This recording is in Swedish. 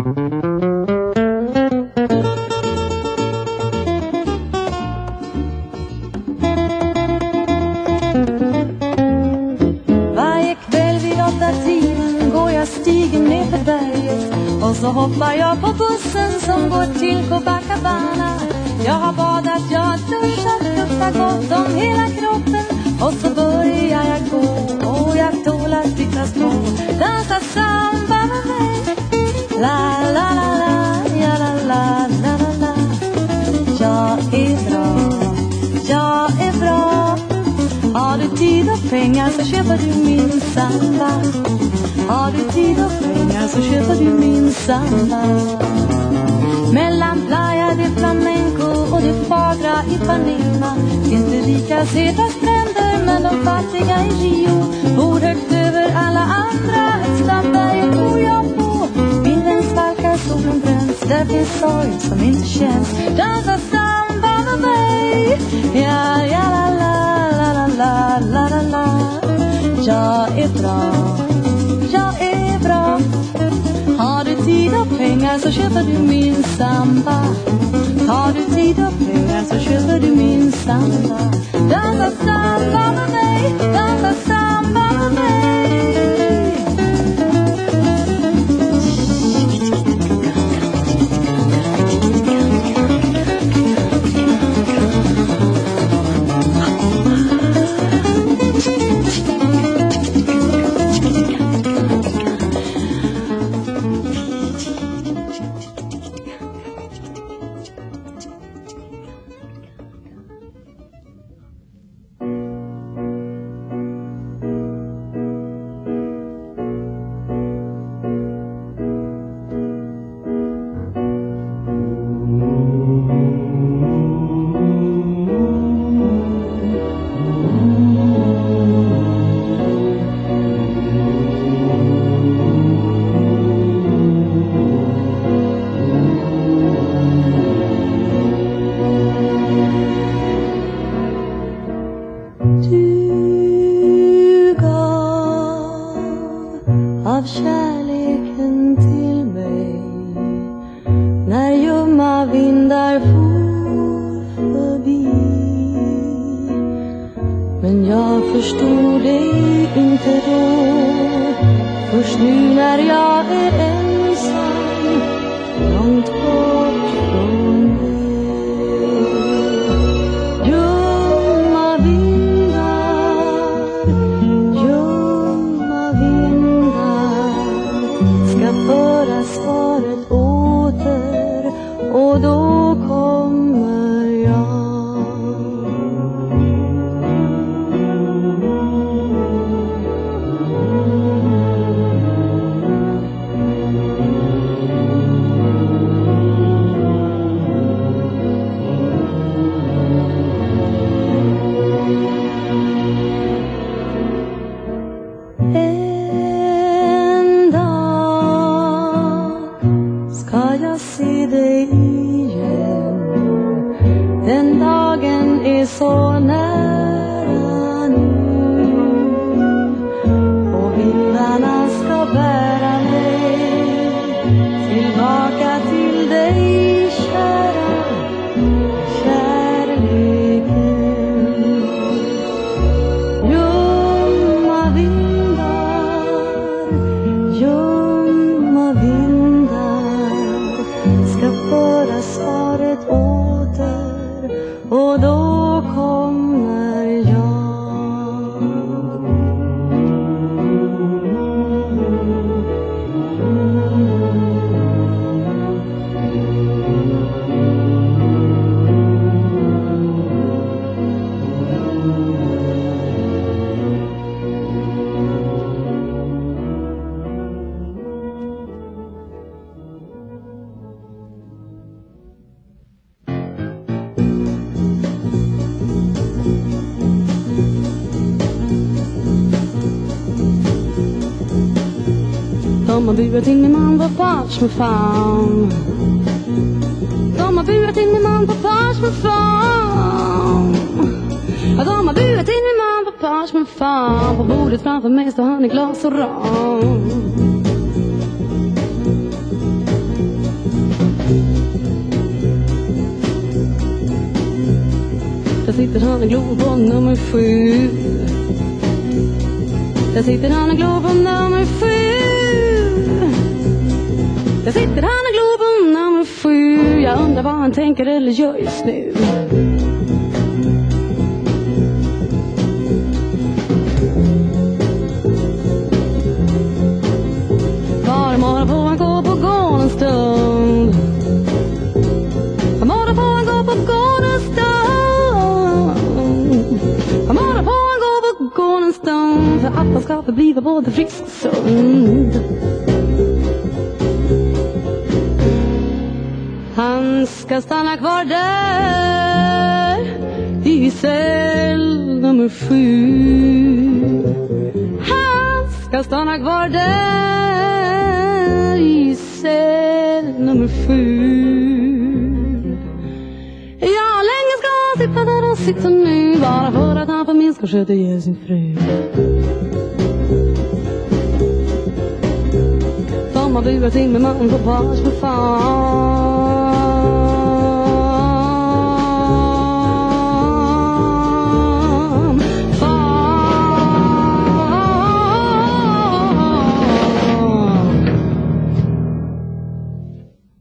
Varje kväll vid 8-tiden går jag stigen ner för berget, och så hoppar jag på bussen som går till Copacabana. Jag har badat, jag har duschat, luktat gott om hela kroppen, och så börjar jag gå, och jag tål att tittas på. Dansa samba med mig, la la la la, ja la la la la la. Jag är bra, jag är bra. Har du tid och pengar så köper du min samba. Har du tid och pengar så köper du min samba. Mellan Playa de Flamenco och det fagra Ipanema finns det rika söta stränder, men de fattiga i Rio bor högt över alla andra. Högsta berget bor jag på, vinden svalkar, solen bränns. Där finns sorg som inte känns. Dansa samba med mig, ja ja la la la la la la la. Jag är bra, jag är bra. Har du tid och pengar så köper du min samba. Har du tid och pengar så köper du min samba. Dansa samba med mig, dansa samba med mig. Av kärleken till mig när ljumma vindar for förbi. Men jag förstod dig inte då, först nu när jag är ensam långt bort från dig. Ljumma vindar, ljumma vindar ska föra svaret åter, och då kommer jag. En dag ska jag se dig igen. Den dagen är så nära nu, och vindarna ska bära mig tillbaka till dig, kära kärleken. Ljumma vindar ska föra svaret åter, och då kommer jag. De har burat in min man på Pars med fan. De har burat in min man på Pars med fan. Ja, de har burat in min man på Pars med fan. På bordet framför mig står han i glas och ram. Där sitter han och glor på nummer 7. Där sitter han och glor på nummer 7. Där sitter han och glor på nummer 7. Jag undrar vad han tänker eller gör just nu. Var morgon får han gå på gården en stund. Var morgon får han gå på gården en stund. Var morgon får han gå på gården en stund. För att han ska förbliva både frisk och sund. Han ska stanna kvar där i cell nummer 7. Han ska stanna kvar där i cell nummer 7. Ja, länge ska han sitta där och sitta nu, bara för att han på minst ska sköta ihjäl sin fru. De har burat in med man på page på fan.